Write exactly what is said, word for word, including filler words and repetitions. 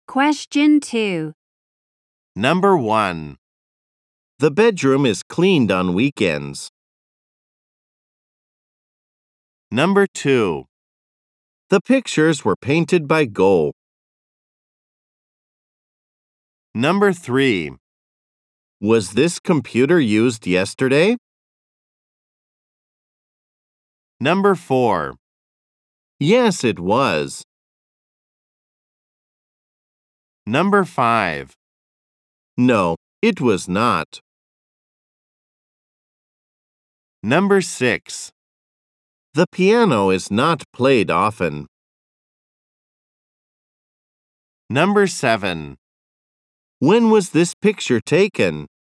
Question two. Number one. The bedroom is cleaned on weekends. Number two. The pictures were painted by Go. Number three. Was this computer used yesterday? Number four. Yes, it was. Number five. No, it was not. Number six. The piano is not played often. Number seven. When was this picture taken?